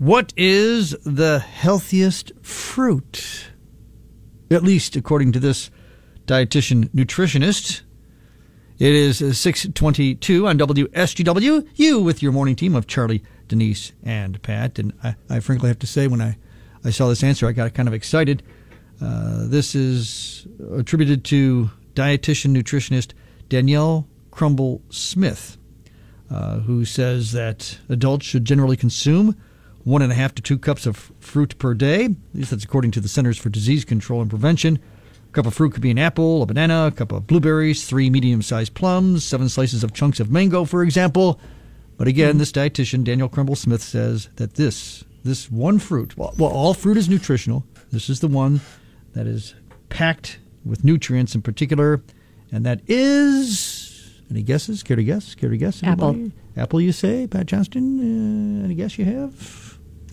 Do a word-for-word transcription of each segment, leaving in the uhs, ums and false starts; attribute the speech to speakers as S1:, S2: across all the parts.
S1: What is the healthiest fruit? At least according to this dietitian nutritionist. It is six twenty-two on W S G W. You with your morning team of Charlie, Denise, and Pat. And I, I frankly have to say, when I, I saw this answer, I got kind of excited. Uh, this is attributed to dietitian nutritionist Danielle Crumble Smith, uh, who says that adults should generally consume one and a half to two cups of fruit per day. At least that's according to the Centers for Disease Control and Prevention. A cup of fruit could be an apple, a banana, a cup of blueberries, three medium-sized plums, seven slices of chunks of mango, for example. But again, mm-hmm. this dietitian, Danielle Crumble Smith, says that this this one fruit, well, well, all fruit is nutritional. This is the one that is packed with nutrients in particular, and that is, any guesses? Care to guess? Care to guess? Anybody?
S2: Apple.
S1: Apple, you say? Pat Johnston, uh, any guess you have?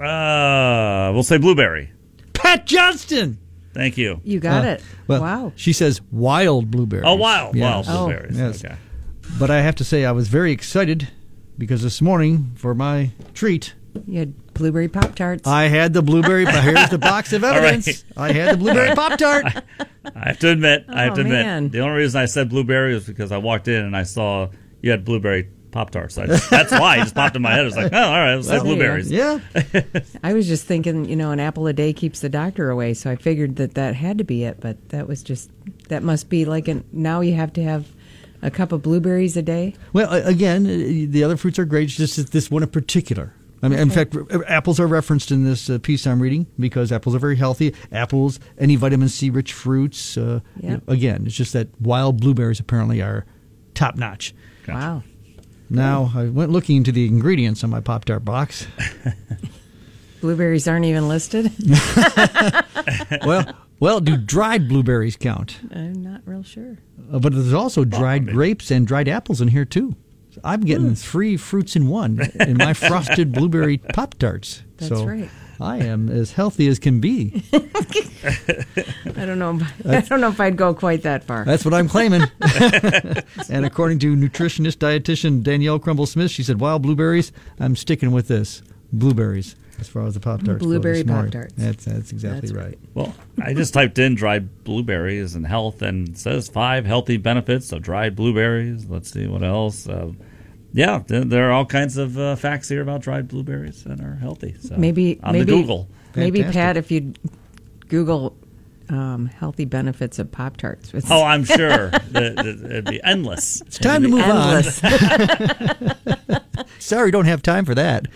S3: Uh, we'll say blueberry.
S1: Pat Johnston!
S3: Thank you.
S2: You got
S1: uh,
S2: it.
S1: Well,
S2: wow.
S1: She says wild blueberries.
S3: Oh, wild.
S1: Yes.
S3: Wild blueberries.
S1: Oh, yes.
S3: Okay.
S1: But I have to say I was very excited because this morning, for my treat,
S2: You had blueberry Pop-Tarts.
S1: I had the blueberry, but here's the box of evidence.
S3: Right.
S1: I had the blueberry Pop-Tart.
S3: I, I have to admit, I have
S2: Oh,
S3: to admit,
S2: man.
S3: the only reason I said blueberry was because I walked in and I saw you had blueberry Pop-Tarts. I just, that's why it just popped in my head. I was like, oh, all right, let's say
S2: Well,
S3: blueberries.
S1: Yeah.
S2: I was just thinking, you know, an apple a day keeps the doctor away, so I figured that that had to be it, but that was just, that must be like, an, now you have to have a cup of blueberries a day?
S1: Well, a- again, uh, the other fruits are great. It's just this one in particular. I mean, in fact, r- apples are referenced in this uh, piece I'm reading because apples are very healthy. Apples, any vitamin C rich fruits. Uh,
S2: Yep.
S1: you know, again, it's just that wild blueberries apparently are top notch.
S3: Gotcha.
S2: Wow.
S1: Now, I went looking into the ingredients on my Pop-Tart box.
S2: Blueberries aren't even listed?
S1: well, well, do dried blueberries count?
S2: I'm not real sure.
S1: Uh, but there's also dried
S3: maybe.
S1: grapes and dried apples in here, too. I'm getting three fruits in one in my frosted blueberry Pop-Tarts.
S2: That's
S1: so
S2: right.
S1: I am as healthy as can be.
S2: I don't know. I don't know if I'd go quite that far.
S1: That's what I'm claiming. And according to nutritionist dietitian Danielle Crumble Smith, she said, wild blueberries, I'm sticking with this. Blueberries, as far as the Pop-Tarts go
S2: Blueberry
S1: this morning.
S2: Pop-Tarts.
S1: That's, that's exactly
S2: That's
S1: right.
S2: right.
S3: Well, I just typed in dried blueberries and health, and it says five healthy benefits of dried blueberries. Let's see what else. Uh, yeah, th- there are all kinds of uh, facts here about dried blueberries that are healthy. So
S2: Maybe
S3: on
S2: maybe
S3: the Google.
S2: maybe
S1: Fantastic.
S2: Pat, if you Google um, healthy benefits of Pop-Tarts. it's
S3: Oh, I'm sure that, that it'd be endless.
S1: It's time to move
S2: endless.
S1: on. Sorry, don't have time for that.